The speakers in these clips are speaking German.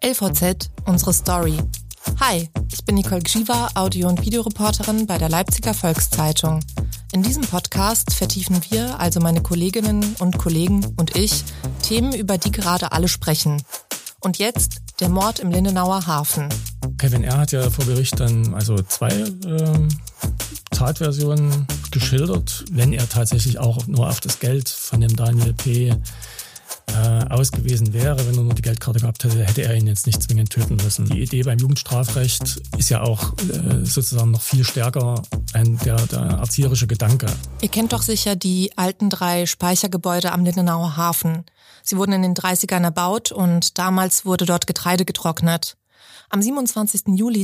LVZ, unsere Story. Hi, ich bin Nicole Gschiwa, Audio- und Videoreporterin bei der Leipziger Volkszeitung. In diesem Podcast vertiefen wir, also meine Kolleginnen und Kollegen und ich, Themen, über die gerade alle sprechen. Und jetzt der Mord im Lindenauer Hafen. Kevin R. hat ja vor Gericht dann zwei Tatversionen geschildert. Wenn er tatsächlich auch nur auf das Geld von dem Daniel P. ausgewiesen wäre, wenn er nur die Geldkarte gehabt hätte, hätte er ihn jetzt nicht zwingend töten müssen. Die Idee beim Jugendstrafrecht ist ja auch sozusagen noch viel stärker der erzieherische Gedanke. Ihr kennt doch sicher die alten 3 Speichergebäude am Lindenauer Hafen. Sie wurden in den 30ern erbaut und damals wurde dort Getreide getrocknet. Am 27. Juli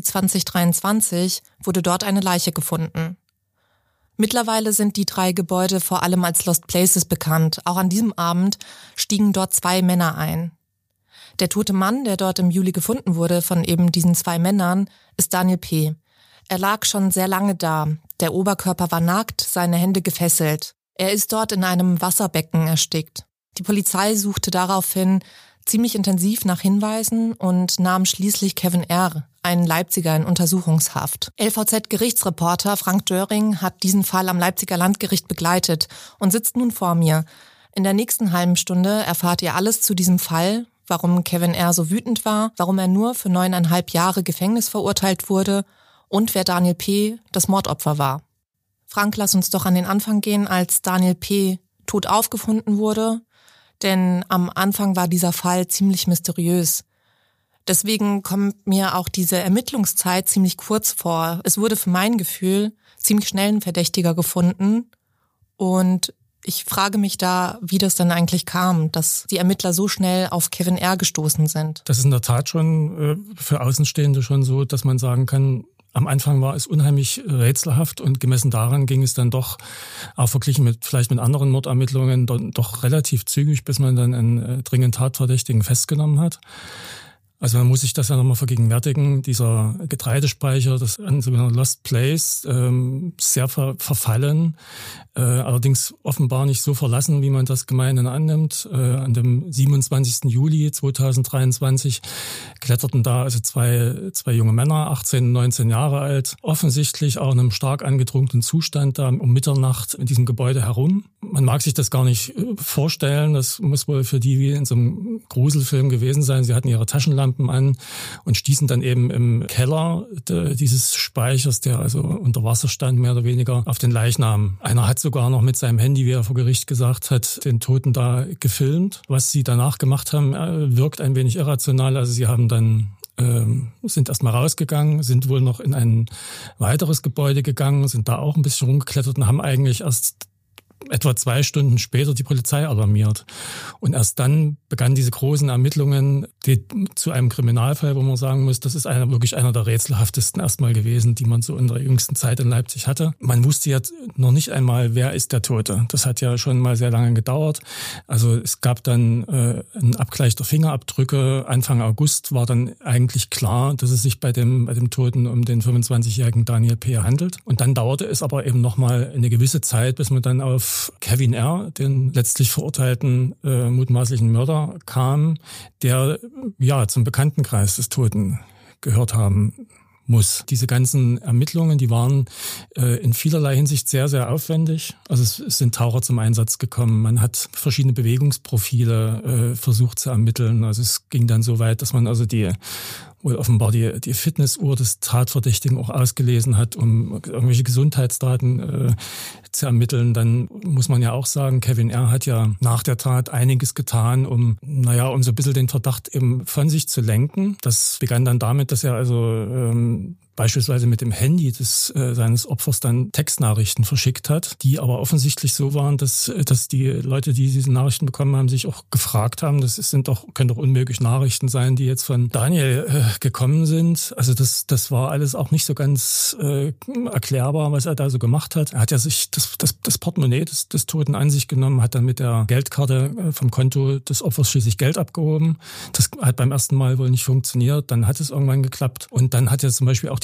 2023 wurde dort eine Leiche gefunden. Mittlerweile sind die 3 Gebäude vor allem als Lost Places bekannt. Auch an diesem Abend stiegen dort 2 Männer ein. Der tote Mann, der dort im Juli gefunden wurde von eben diesen 2 Männern, ist Daniel P. Er lag schon sehr lange da. Der Oberkörper war nackt, seine Hände gefesselt. Er ist dort in einem Wasserbecken erstickt. Die Polizei suchte daraufhin ziemlich intensiv nach Hinweisen und nahm schließlich Kevin R., einen Leipziger, in Untersuchungshaft. LVZ-Gerichtsreporter Frank Döring hat diesen Fall am Leipziger Landgericht begleitet und sitzt nun vor mir. In der nächsten halben Stunde erfahrt ihr alles zu diesem Fall, warum Kevin R. so wütend war, warum er nur für 9,5 Jahre Gefängnis verurteilt wurde und wer Daniel P., das Mordopfer war. Frank, lass uns doch an den Anfang gehen, als Daniel P. tot aufgefunden wurde. Denn am Anfang war dieser Fall ziemlich mysteriös. Deswegen kommt mir auch diese Ermittlungszeit ziemlich kurz vor. Es wurde für mein Gefühl ziemlich schnell ein Verdächtiger gefunden. Und ich frage mich da, wie das dann eigentlich kam, dass die Ermittler so schnell auf Kevin R. gestoßen sind. Das ist in der Tat schon für Außenstehende schon so, dass man sagen kann, am Anfang war es unheimlich rätselhaft und gemessen daran ging es dann doch, auch verglichen mit vielleicht mit anderen Mordermittlungen, doch relativ zügig, bis man dann einen dringend Tatverdächtigen festgenommen hat. Also man muss sich das ja nochmal vergegenwärtigen, dieser Getreidespeicher, das ist ein sogenannter Lost Place, sehr verfallen, allerdings offenbar nicht so verlassen, wie man das gemeinhin annimmt. An dem 27. Juli 2023 kletterten da also zwei junge Männer, 18 und 19 Jahre alt, offensichtlich auch in einem stark angetrunkenen Zustand da um Mitternacht in diesem Gebäude herum. Man mag sich das gar nicht vorstellen, das muss wohl für die wie in so einem Gruselfilm gewesen sein. Sie hatten ihre Taschenlampen an und stießen dann eben im Keller dieses Speichers, der also unter Wasser stand, mehr oder weniger, auf den Leichnam. Einer hat sogar noch mit seinem Handy, wie er vor Gericht gesagt hat, den Toten da gefilmt. Was sie danach gemacht haben, wirkt ein wenig irrational. Also sie haben dann sind erstmal rausgegangen, sind wohl noch in ein weiteres Gebäude gegangen, sind da auch ein bisschen rumgeklettert und haben eigentlich erst etwa 2 Stunden später die Polizei alarmiert. Und erst dann begannen diese großen Ermittlungen, die zu einem Kriminalfall, wo man sagen muss, das ist wirklich einer der rätselhaftesten erstmal gewesen, die man so in der jüngsten Zeit in Leipzig hatte. Man wusste jetzt noch nicht einmal, wer ist der Tote. Das hat ja schon mal sehr lange gedauert. Also es gab dann einen Abgleich der Fingerabdrücke. Anfang August war dann eigentlich klar, dass es sich bei dem Toten um den 25-jährigen Daniel P. handelt. Und dann dauerte es aber eben nochmal eine gewisse Zeit, bis man dann auf Kevin R., den letztlich verurteilten mutmaßlichen Mörder, kam, der ja zum Bekanntenkreis des Toten gehört haben muss. Diese ganzen Ermittlungen, die waren in vielerlei Hinsicht sehr, sehr aufwendig. Also es sind Taucher zum Einsatz gekommen. Man hat verschiedene Bewegungsprofile versucht zu ermitteln. Also es ging dann so weit, dass man also wohl offenbar die Fitnessuhr des Tatverdächtigen auch ausgelesen hat, um irgendwelche Gesundheitsdaten zu ermitteln. Dann muss man ja auch sagen, Kevin R. hat ja nach der Tat einiges getan, um so ein bisschen den Verdacht eben von sich zu lenken. Das begann dann damit, dass er also beispielsweise mit dem Handy seines Opfers dann Textnachrichten verschickt hat, die aber offensichtlich so waren, dass die Leute, die diese Nachrichten bekommen haben, sich auch gefragt haben, können doch unmöglich Nachrichten sein, die jetzt von Daniel gekommen sind. Also das war alles auch nicht so ganz erklärbar, was er da so gemacht hat. Er hat ja sich das Portemonnaie des Toten an sich genommen, hat dann mit der Geldkarte vom Konto des Opfers schließlich Geld abgehoben. Das hat beim ersten Mal wohl nicht funktioniert, dann hat es irgendwann geklappt und dann hat er zum Beispiel auch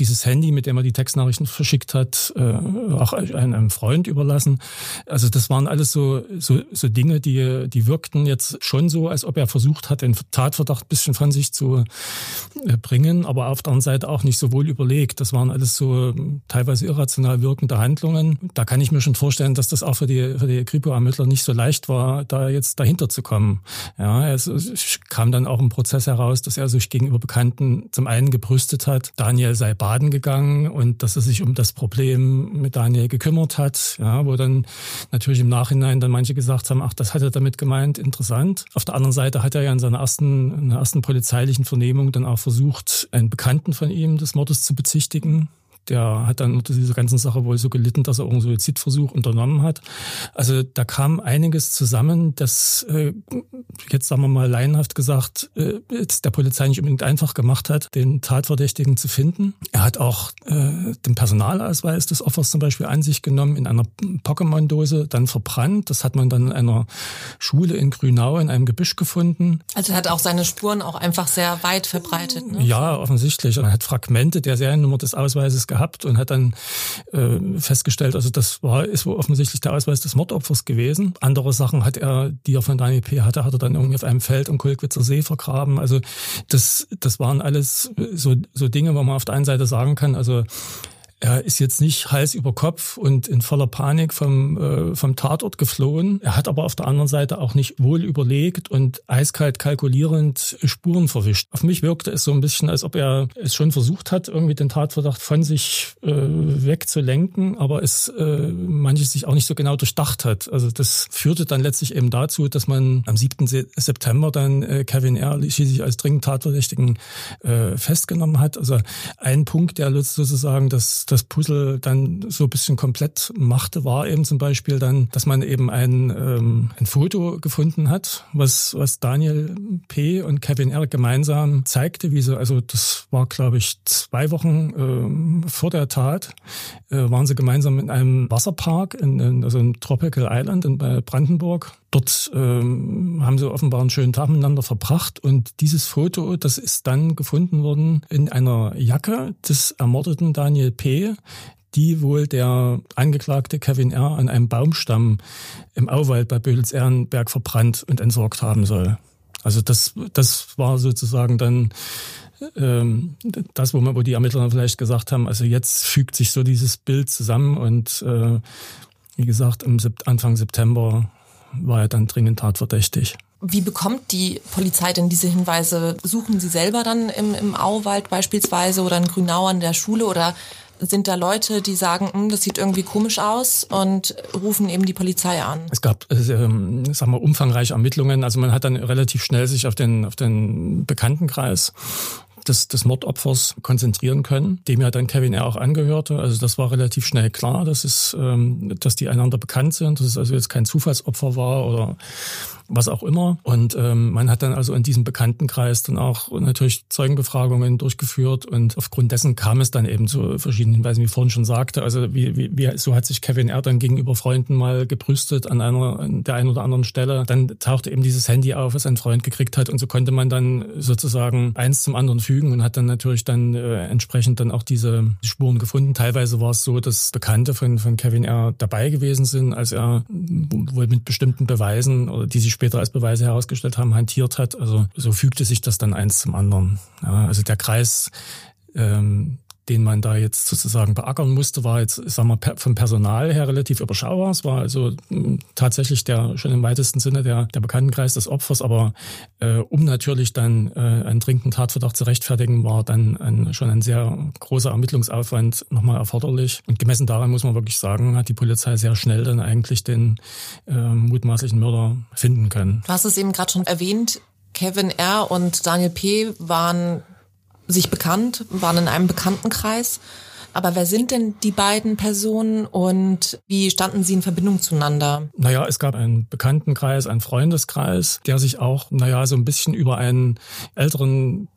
dieses Handy, mit dem er die Textnachrichten verschickt hat, auch einem Freund überlassen. Also das waren alles so Dinge, die wirkten jetzt schon so, als ob er versucht hat, den Tatverdacht ein bisschen von sich zu bringen, aber auf der anderen Seite auch nicht so wohl überlegt. Das waren alles so teilweise irrational wirkende Handlungen. Da kann ich mir schon vorstellen, dass das auch für die Kripo-Ermittler nicht so leicht war, da jetzt dahinter zu kommen. Ja, es kam dann auch im Prozess heraus, dass er sich gegenüber Bekannten zum einen gebrüstet hat, Daniel sei baden gegangen und dass er sich um das Problem mit Daniel gekümmert hat, ja, wo dann natürlich im Nachhinein dann manche gesagt haben, ach, das hat er damit gemeint, interessant. Auf der anderen Seite hat er ja in seiner ersten polizeilichen Vernehmung dann auch versucht, einen Bekannten von ihm des Mordes zu bezichtigen. Der hat dann unter dieser ganzen Sache wohl so gelitten, dass er auch einen Suizidversuch unternommen hat. Also da kam einiges zusammen, das jetzt sagen wir mal laienhaft gesagt, jetzt der Polizei nicht unbedingt einfach gemacht hat, den Tatverdächtigen zu finden. Er hat auch den Personalausweis des Opfers zum Beispiel an sich genommen, in einer Pokémon-Dose, dann verbrannt. Das hat man dann in einer Schule in Grünau in einem Gebüsch gefunden. Also er hat auch seine Spuren auch einfach sehr weit verbreitet, ne? Ja, offensichtlich. Er hat Fragmente der Seriennummer des Ausweises gehabt und hat dann festgestellt, also ist wohl offensichtlich der Ausweis des Mordopfers gewesen. Andere Sachen die er von Daniel P. hat er dann irgendwie auf einem Feld am Kolkwitzer See vergraben. Also das waren alles so Dinge, wo man auf der einen Seite sagen kann, also er ist jetzt nicht Hals über Kopf und in voller Panik vom Tatort geflohen. Er hat aber auf der anderen Seite auch nicht wohl überlegt und eiskalt kalkulierend Spuren verwischt. Auf mich wirkte es so ein bisschen, als ob er es schon versucht hat, irgendwie den Tatverdacht von sich wegzulenken, aber es manches sich auch nicht so genau durchdacht hat. Also das führte dann letztlich eben dazu, dass man am 7. September dann Kevin R. schließlich als dringend Tatverdächtigen festgenommen hat. Also ein Punkt, der sozusagen das Puzzle dann so ein bisschen komplett machte, war eben zum Beispiel dann, dass man eben ein Foto gefunden hat, was Daniel P. und Kevin R. gemeinsam zeigte, also das war, glaube ich, 2 Wochen vor der Tat, waren sie gemeinsam in einem Wasserpark, also in Tropical Island in Brandenburg. Dort haben sie offenbar einen schönen Tag miteinander verbracht und dieses Foto, das ist dann gefunden worden in einer Jacke des ermordeten Daniel P., die wohl der Angeklagte Kevin R. an einem Baumstamm im Auwald bei Bödels-Ehrenberg verbrannt und entsorgt haben soll. Also das war sozusagen dann das, wo die Ermittler vielleicht gesagt haben, also jetzt fügt sich so dieses Bild zusammen und wie gesagt, Anfang September war er dann dringend tatverdächtig. Wie bekommt die Polizei denn diese Hinweise? Suchen Sie selber dann im Auwald beispielsweise oder in Grünau an der Schule oder sind da Leute, die sagen, das sieht irgendwie komisch aus und rufen eben die Polizei an? Es gab, umfangreiche Ermittlungen. Also man hat dann relativ schnell sich auf den Bekanntenkreis des Mordopfers konzentrieren können, dem ja dann Kevin R. auch angehörte. Also das war relativ schnell klar, dass die einander bekannt sind, dass es also jetzt kein Zufallsopfer war oder was auch immer. Und man hat dann also in diesem Bekanntenkreis dann auch natürlich Zeugenbefragungen durchgeführt und aufgrund dessen kam es dann eben zu verschiedenen Hinweisen, wie ich vorhin schon sagte. Also so hat sich Kevin R. dann gegenüber Freunden mal gebrüstet an der einen oder anderen Stelle. Dann tauchte eben dieses Handy auf, was ein Freund gekriegt hat und so konnte man dann sozusagen eins zum anderen fügen und hat dann natürlich dann entsprechend dann auch diese Spuren gefunden. Teilweise war es so, dass Bekannte von Kevin R. dabei gewesen sind, als er wohl mit bestimmten Beweisen oder die sich später als Beweise herausgestellt haben, hantiert hat. Also so fügte sich das dann eins zum anderen. Ja, also der Kreis, den man da jetzt sozusagen beackern musste, war jetzt, sagen wir, vom Personal her relativ überschaubar. Es war also tatsächlich schon im weitesten Sinne der Bekanntenkreis des Opfers, aber um natürlich dann einen dringenden Tatverdacht zu rechtfertigen, war dann schon ein sehr großer Ermittlungsaufwand nochmal erforderlich. Und gemessen daran muss man wirklich sagen, hat die Polizei sehr schnell dann eigentlich den mutmaßlichen Mörder finden können. Du hast es eben gerade schon erwähnt, Kevin R. und Daniel P. waren sich bekannt, waren in einem Bekanntenkreis. Aber wer sind denn die beiden Personen und wie standen sie in Verbindung zueinander? Naja, es gab einen Bekanntenkreis, einen Freundeskreis, der sich auch, so ein bisschen über einen älteren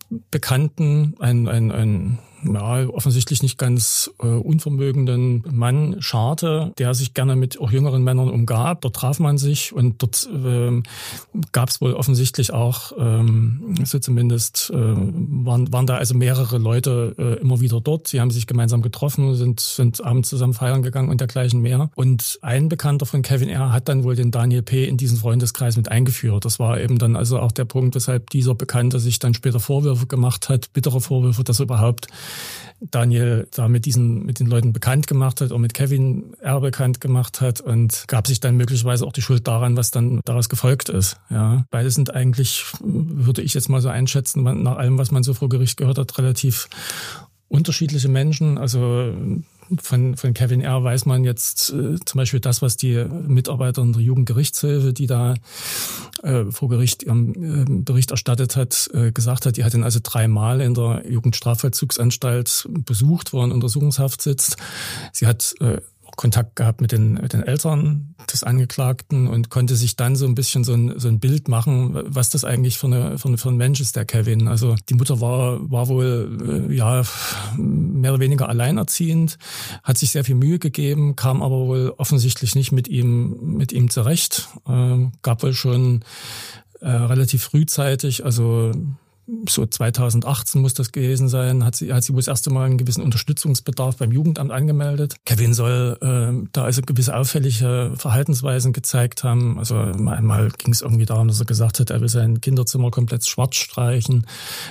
Bekannten, ein offensichtlich nicht ganz unvermögenden Mann scharte, der sich gerne mit auch jüngeren Männern umgab. Dort traf man sich und dort gab es wohl offensichtlich auch, so zumindest waren da also mehrere Leute immer wieder dort. Sie haben sich gemeinsam getroffen, sind abends zusammen feiern gegangen und dergleichen mehr. Und ein Bekannter von Kevin R. hat dann wohl den Daniel P. in diesen Freundeskreis mit eingeführt. Das war eben dann also auch der Punkt, weshalb dieser Bekannte sich dann später Vorwürfe gemacht hat, bittere Vorwürfe, dass er überhaupt Daniel da mit den Leuten bekannt gemacht hat und mit Kevin R. bekannt gemacht hat und gab sich dann möglicherweise auch die Schuld daran, was dann daraus gefolgt ist. Ja, beide sind eigentlich, würde ich jetzt mal so einschätzen, nach allem, was man so vor Gericht gehört hat, relativ unterschiedliche Menschen. Also von Kevin R. weiß man jetzt zum Beispiel das, was die Mitarbeiter der Jugendgerichtshilfe, die da vor Gericht ihren Bericht erstattet hat, gesagt hat. Die hat ihn also 3-mal in der Jugendstrafvollzugsanstalt besucht, wo er in Untersuchungshaft sitzt. Sie hat Kontakt gehabt mit den Eltern des Angeklagten und konnte sich dann so ein bisschen so ein Bild machen, was das eigentlich für ein Mensch ist, der Kevin. Also die Mutter war wohl mehr oder weniger alleinerziehend, hat sich sehr viel Mühe gegeben, kam aber wohl offensichtlich nicht mit ihm zurecht. Gab wohl schon relativ frühzeitig, also so 2018 muss das gewesen sein, hat sie wohl das erste Mal einen gewissen Unterstützungsbedarf beim Jugendamt angemeldet. Kevin soll da also gewisse auffällige Verhaltensweisen gezeigt haben. Also einmal ging es irgendwie darum, dass er gesagt hat, er will sein Kinderzimmer komplett schwarz streichen.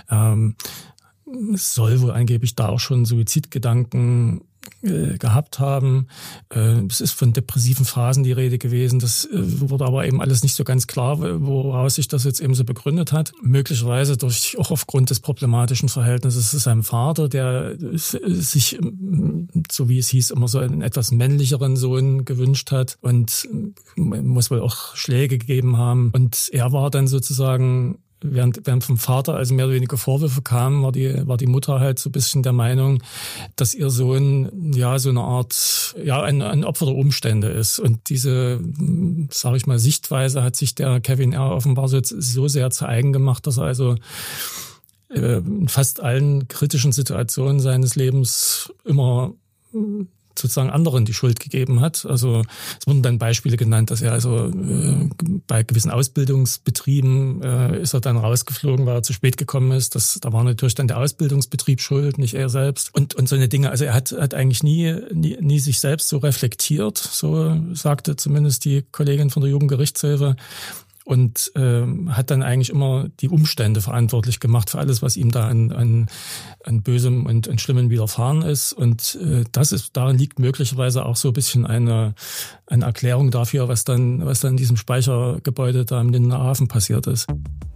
Es soll wohl angeblich da auch schon Suizidgedanken gehabt haben. Es ist von depressiven Phasen die Rede gewesen. Das wurde aber eben alles nicht so ganz klar, woraus sich das jetzt eben so begründet hat. Möglicherweise auch aufgrund des problematischen Verhältnisses zu seinem Vater, der sich, so wie es hieß, immer so einen etwas männlicheren Sohn gewünscht hat und muss wohl auch Schläge gegeben haben. Und er war dann sozusagen während vom Vater also mehr oder weniger Vorwürfe kamen, war die Mutter halt so ein bisschen der Meinung, dass ihr Sohn ja so eine Art, ja, ein Opfer der Umstände ist. Und diese, sage ich mal, Sichtweise hat sich der Kevin R. offenbar so sehr zu eigen gemacht, dass er also in fast allen kritischen Situationen seines Lebens immer sozusagen anderen die Schuld gegeben hat. Also es wurden dann Beispiele genannt, dass er also bei gewissen Ausbildungsbetrieben ist er dann rausgeflogen, weil er zu spät gekommen ist. Da war natürlich dann der Ausbildungsbetrieb schuld, nicht er selbst. Und so eine Dinge. Also er hat eigentlich nie sich selbst so reflektiert, so sagte zumindest die Kollegin von der Jugendgerichtshilfe. Und hat dann eigentlich immer die Umstände verantwortlich gemacht für alles, was ihm da an Bösem und an Schlimmem widerfahren ist. Und darin liegt möglicherweise auch so ein bisschen eine Erklärung dafür, was dann in diesem Speichergebäude da im Lindener Hafen passiert ist.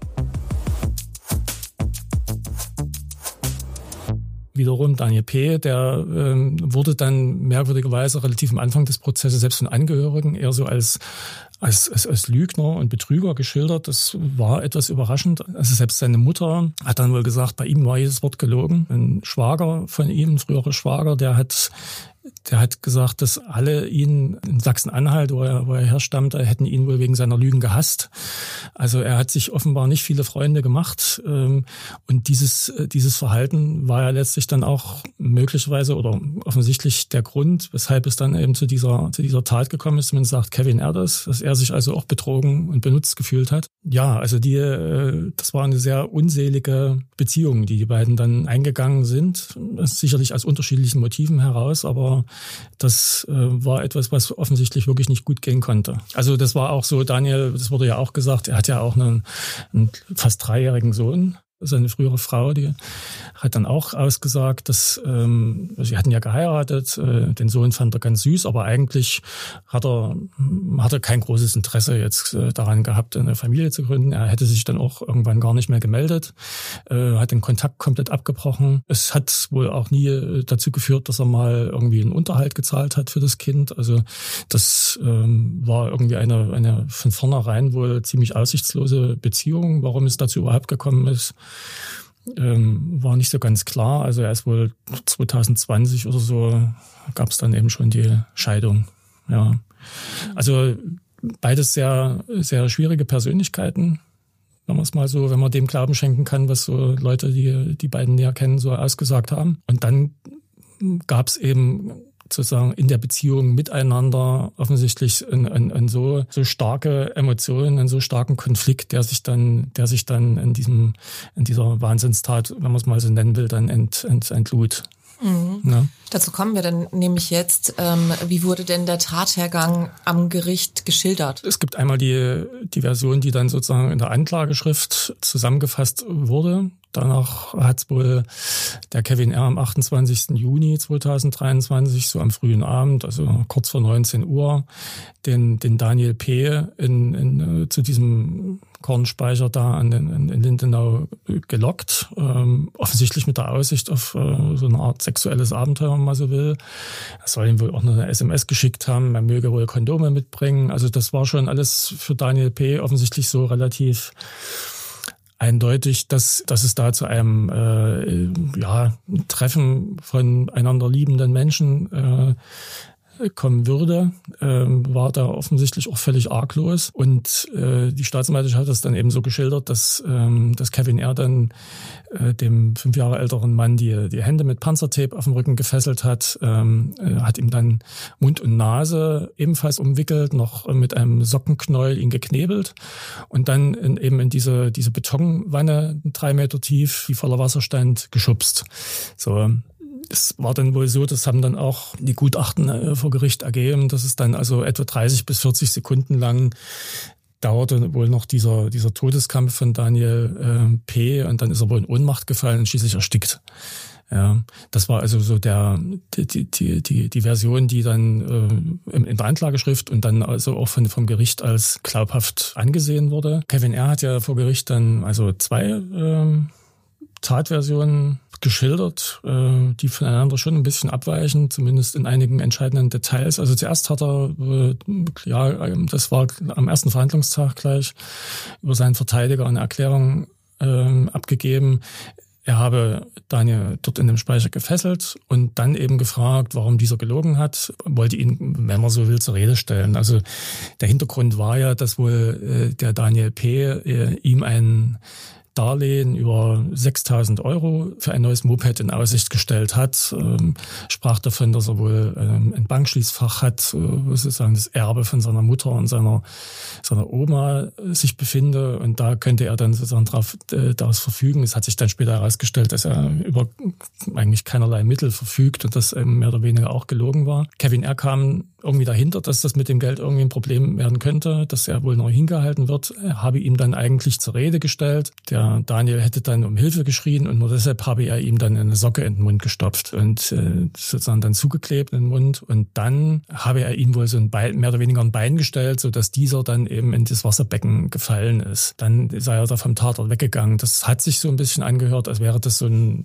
Wiederum Daniel P., der wurde dann merkwürdigerweise relativ am Anfang des Prozesses selbst von Angehörigen eher so als Lügner und Betrüger geschildert. Das war etwas überraschend. Also selbst seine Mutter hat dann wohl gesagt, bei ihm war jedes Wort gelogen. Ein Schwager von ihm, ein früherer Schwager, der hat gesagt, dass alle ihn in Sachsen-Anhalt, wo er herstammte, hätten ihn wohl wegen seiner Lügen gehasst. Also er hat sich offenbar nicht viele Freunde gemacht. Und dieses Verhalten war ja letztlich dann auch möglicherweise oder offensichtlich der Grund, weshalb es dann eben zu dieser Tat gekommen ist. Man sagt Kevin R., dass er sich also auch betrogen und benutzt gefühlt hat. Ja, also das war eine sehr unselige Beziehung, die beiden dann eingegangen sind. Sicherlich aus unterschiedlichen Motiven heraus, aber das war etwas, was offensichtlich wirklich nicht gut gehen konnte. Also das war auch so, Daniel, das wurde ja auch gesagt, er hat ja auch einen fast 3-jährigen Sohn. Seine frühere Frau, die hat dann auch ausgesagt, dass sie hatten ja geheiratet, den Sohn fand er ganz süß, aber eigentlich hat er kein großes Interesse jetzt daran gehabt, eine Familie zu gründen. Er hätte sich dann auch irgendwann gar nicht mehr gemeldet, hat den Kontakt komplett abgebrochen. Es hat wohl auch nie dazu geführt, dass er mal irgendwie einen Unterhalt gezahlt hat für das Kind. Also das war irgendwie eine von vornherein wohl ziemlich aussichtslose Beziehung. Warum es dazu überhaupt gekommen ist, war nicht so ganz klar. Also er ist wohl 2020 oder so, gab es dann eben schon die Scheidung. Ja. Also beides sehr, sehr schwierige Persönlichkeiten. wenn man es mal so, wenn man dem Glauben schenken kann, was so Leute, die beiden näher kennen, so ausgesagt haben. Und dann gab es eben sozusagen in der Beziehung miteinander offensichtlich ein so starke Emotionen, einen so starken Konflikt, der sich dann in dieser Wahnsinnstat, wenn man es mal so nennen will, dann entlud. Mhm. Ja. Dazu kommen wir dann nämlich jetzt. Wie wurde denn der Tathergang am Gericht geschildert? Es gibt einmal die Version, die dann sozusagen in der Anklageschrift zusammengefasst wurde. Danach hat wohl der Kevin R. am 28. Juni 2023, so am frühen Abend, also kurz vor 19 Uhr, den Daniel P. zu diesem Kornspeicher da in Lindenau gelockt. Offensichtlich mit der Aussicht auf so eine Art sexuelles Abenteuer, wenn man so will. Er soll ihm wohl auch noch eine SMS geschickt haben, er möge wohl Kondome mitbringen. Also das war schon alles für Daniel P. offensichtlich so relativ eindeutig, dass es da zu einem Treffen von einander liebenden Menschen kommen würde, war da offensichtlich auch völlig arglos. Und die Staatsanwaltschaft hat das dann eben so geschildert, dass Kevin R. dann dem 5 Jahre älteren Mann die Hände mit Panzertape auf dem Rücken gefesselt hat, hat ihm dann Mund und Nase ebenfalls umwickelt, noch mit einem Sockenknäuel ihn geknebelt und dann eben in diese Betonwanne 3 Meter tief, die voller Wasser stand, geschubst. So. Es war dann wohl so, das haben dann auch die Gutachten vor Gericht ergeben, dass es dann also etwa 30 bis 40 Sekunden lang dauerte wohl noch dieser Todeskampf von Daniel P. Und dann ist er wohl in Ohnmacht gefallen und schließlich erstickt. Ja, das war also so die Version, die dann in der Anklageschrift und dann also auch vom Gericht als glaubhaft angesehen wurde. Kevin R. hat ja vor Gericht dann also 2 Tatversionen geschildert, die voneinander schon ein bisschen abweichen, zumindest in einigen entscheidenden Details. Also zuerst hat er, das war am ersten Verhandlungstag gleich, über seinen Verteidiger eine Erklärung abgegeben. Er habe Daniel dort in dem Speicher gefesselt und dann eben gefragt, warum dieser gelogen hat, wollte ihn, wenn man so will, zur Rede stellen. Also der Hintergrund war ja, dass wohl der Daniel P. ihm ein Darlehen über 6.000 € für ein neues Moped in Aussicht gestellt hat, sprach davon, dass er wohl ein Bankschließfach hat, sozusagen das Erbe von seiner Mutter und seiner Oma sich befinde und da könnte er dann sozusagen daraus verfügen. Es hat sich dann später herausgestellt, dass er über eigentlich keinerlei Mittel verfügt und das mehr oder weniger auch gelogen war. Kevin R. kam irgendwie dahinter, dass das mit dem Geld irgendwie ein Problem werden könnte, dass er wohl noch hingehalten wird. Er habe ihm dann eigentlich zur Rede gestellt. Der Daniel hätte dann um Hilfe geschrien und nur deshalb habe er ihm dann eine Socke in den Mund gestopft und sozusagen dann zugeklebt in den Mund. Und dann habe er ihm wohl so ein Bein, mehr oder weniger ein Bein gestellt, sodass dieser dann eben in das Wasserbecken gefallen ist. Dann sei er da vom Tatort weggegangen. Das hat sich so ein bisschen angehört, als wäre das so ein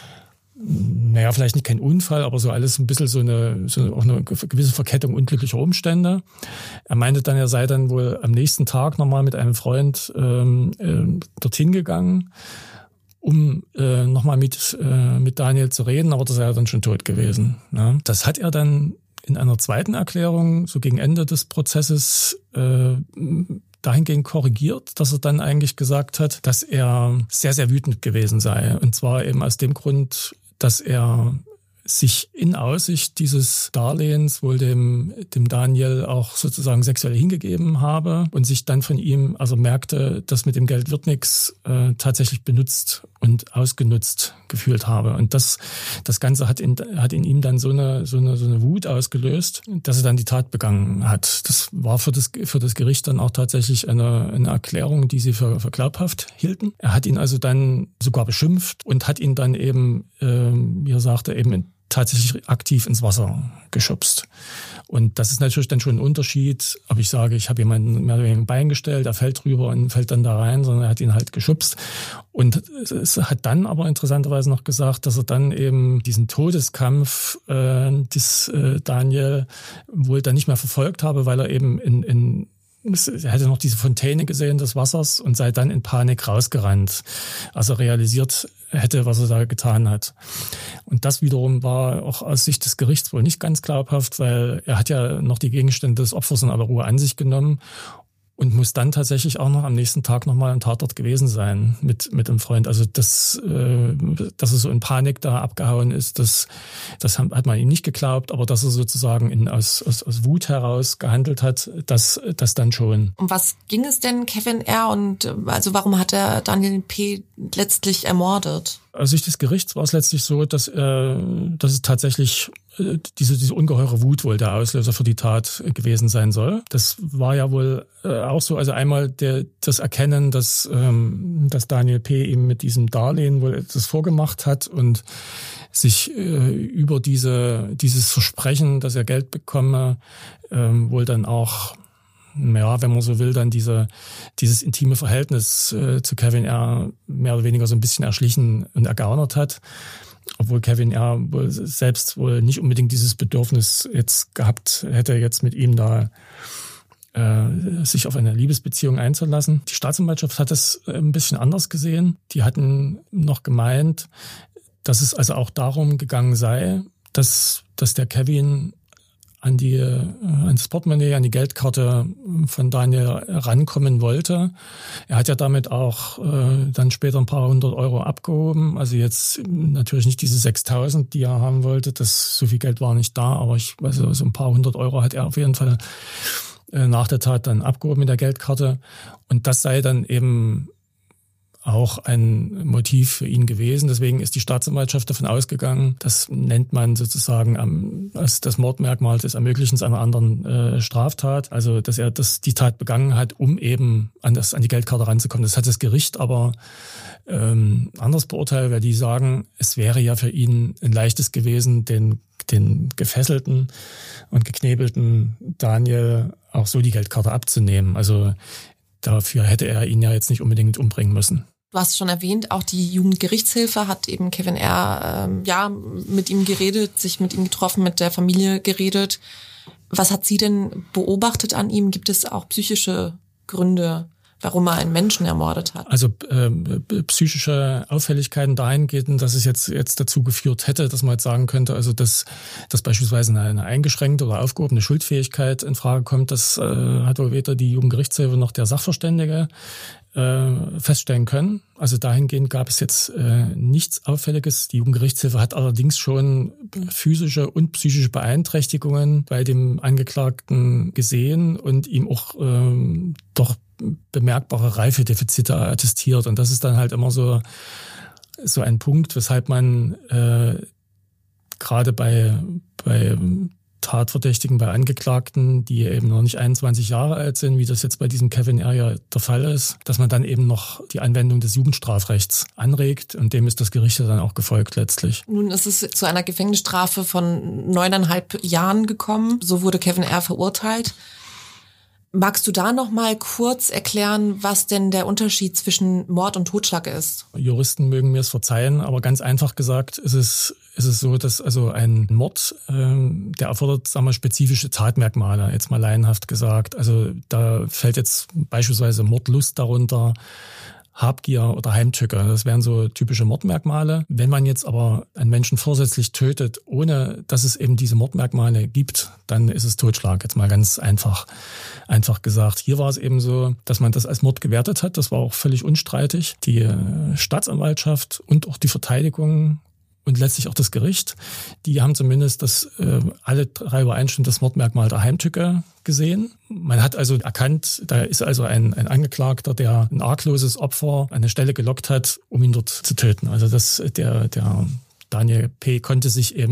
vielleicht nicht kein Unfall, aber so alles ein bisschen so auch eine gewisse Verkettung unglücklicher Umstände. Er meinte dann, er sei dann wohl am nächsten Tag nochmal mit einem Freund dorthin gegangen, um nochmal mit Daniel zu reden, aber das sei ja dann schon tot gewesen. Ne? Das hat er dann in einer zweiten Erklärung, so gegen Ende des Prozesses, dahingehend korrigiert, dass er dann eigentlich gesagt hat, dass er sehr, sehr wütend gewesen sei. Und zwar eben aus dem Grund, dass er sich in Aussicht dieses Darlehens wohl dem Daniel auch sozusagen sexuell hingegeben habe und sich dann von ihm, also merkte, dass mit dem Geld wird nichts, tatsächlich benutzt und ausgenutzt gefühlt habe. Und das Ganze hat in ihm dann so eine Wut ausgelöst, dass er dann die Tat begangen hat. Das war für das Gericht dann auch tatsächlich eine Erklärung, die sie für glaubhaft hielten. Er hat ihn also dann sogar beschimpft und hat ihn dann eben, wie er sagte, eben tatsächlich aktiv ins Wasser geschubst. Und das ist natürlich dann schon ein Unterschied, ob ich sage, ich habe jemanden mehr oder weniger ein Bein gestellt, er fällt drüber und fällt dann da rein, sondern er hat ihn halt geschubst. Und es hat dann aber interessanterweise noch gesagt, dass er dann eben diesen Todeskampf des Daniel wohl dann nicht mehr verfolgt habe, weil er eben er hätte noch diese Fontäne gesehen des Wassers und sei dann in Panik rausgerannt, als er realisiert hätte, was er da getan hat. Und das wiederum war auch aus Sicht des Gerichts wohl nicht ganz glaubhaft, weil er hat ja noch die Gegenstände des Opfers in aller Ruhe an sich genommen und muss dann tatsächlich auch noch am nächsten Tag nochmal am Tatort gewesen sein mit einem Freund. Also dass er so in Panik da abgehauen ist, das hat man ihm nicht geglaubt, aber dass er sozusagen aus Wut heraus gehandelt hat, das dann schon. Um was ging es denn Kevin R. und also warum hat er Daniel P. letztlich ermordet? Aus Sicht des Gerichts war es letztlich so, dass es tatsächlich diese ungeheure Wut wohl der Auslöser für die Tat gewesen sein soll. Das war ja wohl auch so, also einmal das Erkennen, dass Daniel P. ihm mit diesem Darlehen wohl etwas vorgemacht hat und sich über dieses Versprechen, dass er Geld bekomme, wohl dann auch, ja, wenn man so will, dann dieses intime Verhältnis zu Kevin R. mehr oder weniger so ein bisschen erschlichen und ergaunert hat. Obwohl Kevin R. selbst wohl nicht unbedingt dieses Bedürfnis jetzt gehabt hätte, jetzt mit ihm da sich auf eine Liebesbeziehung einzulassen. Die Staatsanwaltschaft hat es ein bisschen anders gesehen. Die hatten noch gemeint, dass es also auch darum gegangen sei, dass der Kevin an das Portemonnaie, an die Geldkarte von Daniel rankommen wollte. Er hat ja damit auch dann später ein paar hundert Euro abgehoben. Also jetzt natürlich nicht diese 6.000, die er haben wollte. So viel Geld war nicht da, aber so ein paar hundert Euro hat er auf jeden Fall nach der Tat dann abgehoben mit der Geldkarte. Und das sei dann eben auch ein Motiv für ihn gewesen. Deswegen ist die Staatsanwaltschaft davon ausgegangen, das nennt man sozusagen als das Mordmerkmal des Ermöglichens einer anderen Straftat. Also, dass er die Tat begangen hat, um eben an die Geldkarte ranzukommen. Das hat das Gericht aber anders beurteilt, weil die sagen, es wäre ja für ihn ein leichtes gewesen, den gefesselten und geknebelten Daniel auch so die Geldkarte abzunehmen. Also dafür hätte er ihn ja jetzt nicht unbedingt umbringen müssen. Du hast schon erwähnt, auch die Jugendgerichtshilfe hat eben Kevin R. Mit ihm geredet, sich mit ihm getroffen, mit der Familie geredet. Was hat sie denn beobachtet an ihm? Gibt es auch psychische Gründe, warum er einen Menschen ermordet hat? Also psychische Auffälligkeiten dahingehend, dass es jetzt dazu geführt hätte, dass man jetzt sagen könnte, also dass beispielsweise eine eingeschränkte oder aufgehobene Schuldfähigkeit in Frage kommt, das hat wohl weder die Jugendgerichtshilfe noch der Sachverständige feststellen können. Also dahingehend gab es jetzt nichts Auffälliges. Die Jugendgerichtshilfe hat allerdings schon physische und psychische Beeinträchtigungen bei dem Angeklagten gesehen und ihm auch doch bemerkbare Reifedefizite attestiert. Und das ist dann halt immer so ein Punkt, weshalb man gerade bei Tatverdächtigen, bei Angeklagten, die eben noch nicht 21 Jahre alt sind, wie das jetzt bei diesem Kevin R. ja der Fall ist, dass man dann eben noch die Anwendung des Jugendstrafrechts anregt und dem ist das Gericht dann auch gefolgt letztlich. Nun ist es zu einer Gefängnisstrafe von 9,5 Jahren gekommen. So wurde Kevin R. verurteilt. Magst du da noch mal kurz erklären, was denn der Unterschied zwischen Mord und Totschlag ist? Juristen mögen mir es verzeihen, aber ganz einfach gesagt ist es so, dass also ein Mord, der erfordert, sagen wir, spezifische Tatmerkmale, jetzt mal laienhaft gesagt. Also da fällt jetzt beispielsweise Mordlust darunter, Habgier oder Heimtücke. Das wären so typische Mordmerkmale. Wenn man jetzt aber einen Menschen vorsätzlich tötet, ohne dass es eben diese Mordmerkmale gibt, dann ist es Totschlag. Jetzt mal ganz einfach gesagt. Hier war es eben so, dass man das als Mord gewertet hat. Das war auch völlig unstreitig. Die Staatsanwaltschaft und auch die Verteidigung und letztlich auch das Gericht, die haben zumindest alle drei übereinstimmend das Mordmerkmal der Heimtücke gesehen. Man hat also erkannt, da ist also ein Angeklagter, der ein argloses Opfer an eine Stelle gelockt hat, um ihn dort zu töten. Also der Daniel P. konnte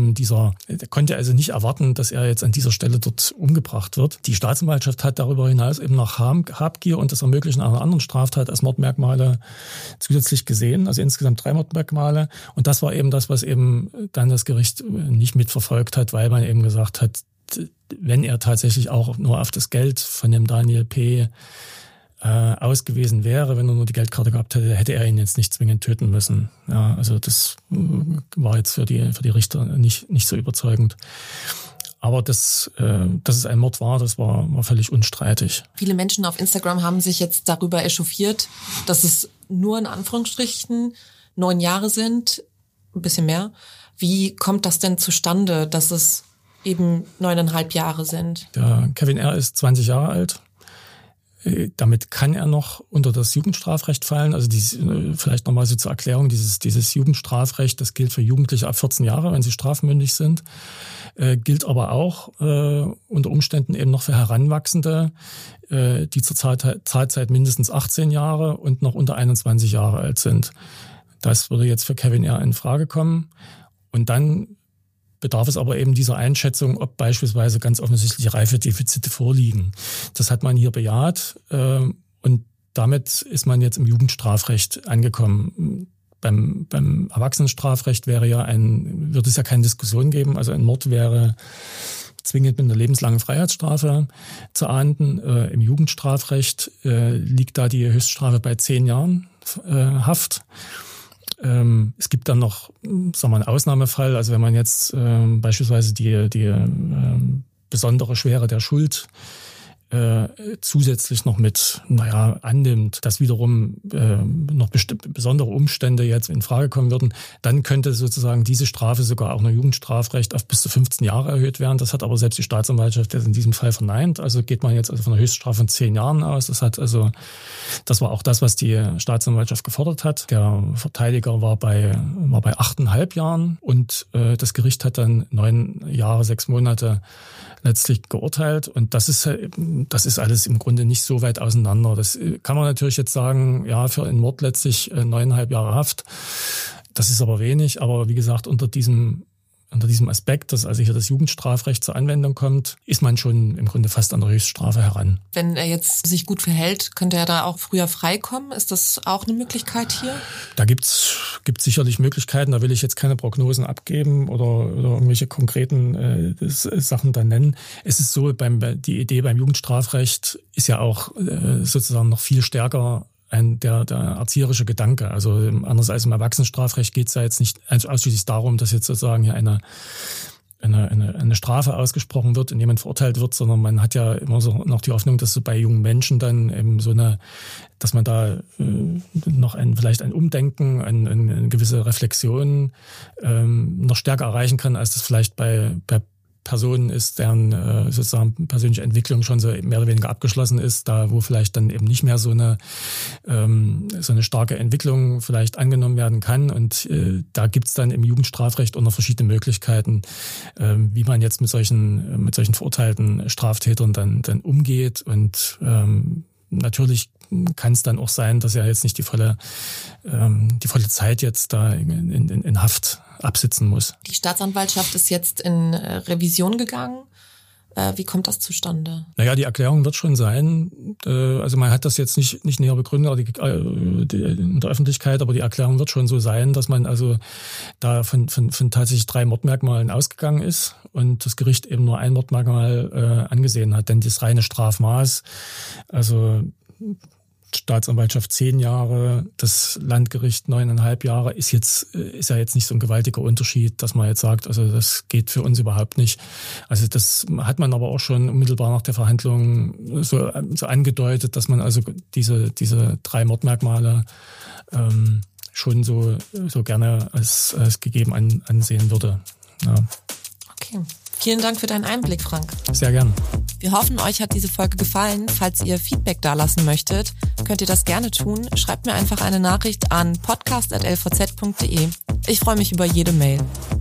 also nicht erwarten, dass er jetzt an dieser Stelle dort umgebracht wird. Die Staatsanwaltschaft hat darüber hinaus eben noch Habgier und das Ermöglichen einer anderen Straftat als Mordmerkmale zusätzlich gesehen, also insgesamt 3 Mordmerkmale. Und das war eben das, was eben dann das Gericht nicht mitverfolgt hat, weil man eben gesagt hat, wenn er tatsächlich auch nur auf das Geld von dem Daniel P. ausgewiesen wäre, wenn er nur die Geldkarte gehabt hätte, hätte er ihn jetzt nicht zwingend töten müssen. Ja, also das war jetzt für die Richter nicht so überzeugend. Aber dass es ein Mord war, das war völlig unstreitig. Viele Menschen auf Instagram haben sich jetzt darüber echauffiert, dass es nur in Anführungsstrichen 9 Jahre sind, ein bisschen mehr. Wie kommt das denn zustande, dass es eben 9,5 Jahre sind? Der Kevin R. ist 20 Jahre alt. Damit kann er noch unter das Jugendstrafrecht fallen. Also vielleicht nochmal so zur Erklärung, dieses Jugendstrafrecht, das gilt für Jugendliche ab 14 Jahre, wenn sie strafmündig sind, gilt aber auch unter Umständen eben noch für Heranwachsende, die zur Zeitzeit mindestens 18 Jahre und noch unter 21 Jahre alt sind. Das würde jetzt für Kevin R. in Frage kommen. Und dann bedarf es aber eben dieser Einschätzung, ob beispielsweise ganz offensichtliche Reifedefizite vorliegen. Das hat man hier bejaht und damit ist man jetzt im Jugendstrafrecht angekommen. Beim Erwachsenenstrafrecht wird es ja keine Diskussion geben. Also ein Mord wäre zwingend mit einer lebenslangen Freiheitsstrafe zu ahnden. Im Jugendstrafrecht liegt da die Höchststrafe bei 10 Jahren Haft. Es gibt dann noch, sagen wir mal, einen Ausnahmefall. Also wenn man jetzt beispielsweise die besondere Schwere der Schuld zusätzlich noch mit, annimmt, dass wiederum noch besondere Umstände jetzt in Frage kommen würden, dann könnte sozusagen diese Strafe sogar auch nach Jugendstrafrecht auf bis zu 15 Jahre erhöht werden. Das hat aber selbst die Staatsanwaltschaft jetzt in diesem Fall verneint. Also geht man jetzt also von einer Höchststrafe von 10 Jahren aus. Das war auch das, was die Staatsanwaltschaft gefordert hat. Der Verteidiger war bei 8,5 Jahren und das Gericht hat dann 9 Jahre, 6 Monate letztlich geurteilt. Und das ist alles im Grunde nicht so weit auseinander. Das kann man natürlich jetzt sagen, ja, für einen Mord letztlich 9,5 Jahre Haft. Das ist aber wenig. Aber wie gesagt, unter diesem Aspekt, dass also hier das Jugendstrafrecht zur Anwendung kommt, ist man schon im Grunde fast an der Höchststrafe heran. Wenn er jetzt sich gut verhält, könnte er da auch früher freikommen? Ist das auch eine Möglichkeit hier? Da gibt's sicherlich Möglichkeiten. Da will ich jetzt keine Prognosen abgeben oder irgendwelche konkreten Sachen da nennen. Es ist so, die Idee beim Jugendstrafrecht ist ja auch sozusagen noch viel stärker der erzieherische Gedanke. Also anders als im Erwachsenenstrafrecht geht es ja jetzt nicht ausschließlich darum, dass jetzt sozusagen hier eine Strafe ausgesprochen wird und jemand verurteilt wird, sondern man hat ja immer so noch die Hoffnung, dass so bei jungen Menschen dann eben dass man da noch vielleicht ein Umdenken, eine gewisse Reflexion noch stärker erreichen kann, als das vielleicht bei Personen ist, deren sozusagen persönliche Entwicklung schon so mehr oder weniger abgeschlossen ist, da wo vielleicht dann eben nicht mehr so eine starke Entwicklung vielleicht angenommen werden kann. Und da gibt's dann im Jugendstrafrecht auch noch verschiedene Möglichkeiten, wie man jetzt mit solchen verurteilten Straftätern dann umgeht. Und natürlich kann es dann auch sein, dass er jetzt nicht die volle Zeit jetzt da in Haft absitzen muss. Die Staatsanwaltschaft ist jetzt in Revision gegangen. Wie kommt das zustande? Die Erklärung wird schon sein, also man hat das jetzt nicht näher begründet in der Öffentlichkeit, aber die Erklärung wird schon so sein, dass man also da von tatsächlich 3 Mordmerkmalen ausgegangen ist und das Gericht eben nur ein Mordmerkmal angesehen hat, denn das reine Strafmaß, also Staatsanwaltschaft 10 Jahre, das Landgericht 9,5 Jahre, ist ja jetzt nicht so ein gewaltiger Unterschied, dass man jetzt sagt, also das geht für uns überhaupt nicht. Also das hat man aber auch schon unmittelbar nach der Verhandlung so angedeutet, dass man also diese 3 Mordmerkmale schon so gerne als gegeben ansehen würde. Ja. Okay. Vielen Dank für deinen Einblick, Frank. Sehr gern. Wir hoffen, euch hat diese Folge gefallen. Falls ihr Feedback dalassen möchtet, könnt ihr das gerne tun. Schreibt mir einfach eine Nachricht an podcast@lvz.de. Ich freue mich über jede Mail.